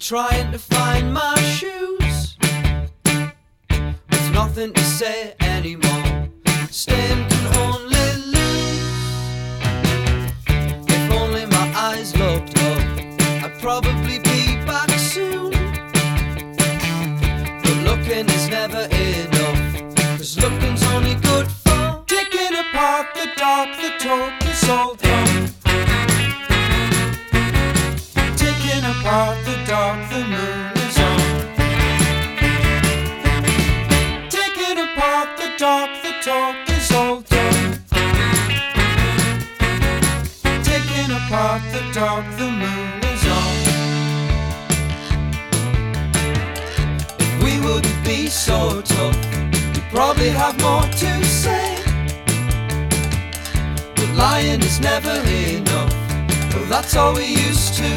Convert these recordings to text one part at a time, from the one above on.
trying to find my shoes, with nothing to say anymore. Staying can only lose. If only my eyes looked up, I'd probably be back soon. But looking is never enough, 'cause looking's only good for taking apart the dark, the talk is all done. Taking apart the dark, the moon is on. Taking apart the dark, the talk is all done. Taking apart the dark, the moon is on. If we wouldn't be so tough, we'd probably have more to say. But lying is never enough, well, that's all we used to.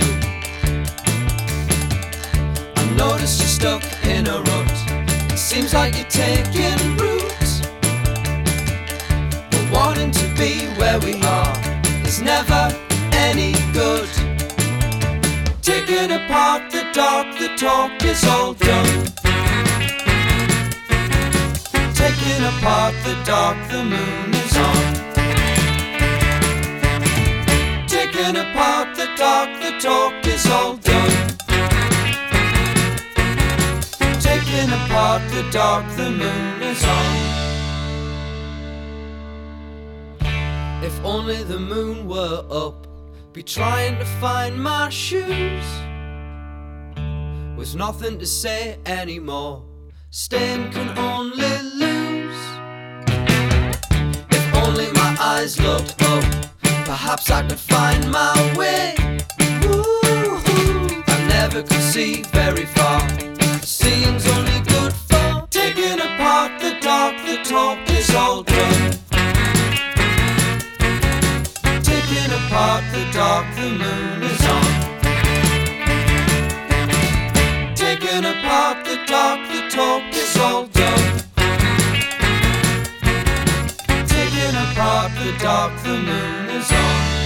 Notice you're stuck in a rut. It seems like you're taking root, but wanting to be where we are is never any good. Taking apart the dark, the talk is all done. Taking apart the dark, the moon is on. Taking apart the dark, the talk is all done. Taking apart the dark, the moon is on. If only the moon were up, be trying to find my shoes, with nothing to say anymore. Staying can only lose. If only my eyes looked up, perhaps I could find my way. Ooh, I never could see very far. Seeing's only good for taking apart the dark, the talk is all done. Taking apart the dark, the moon is on. Taking apart the dark, the talk is all done. Taking apart the dark, the moon is on.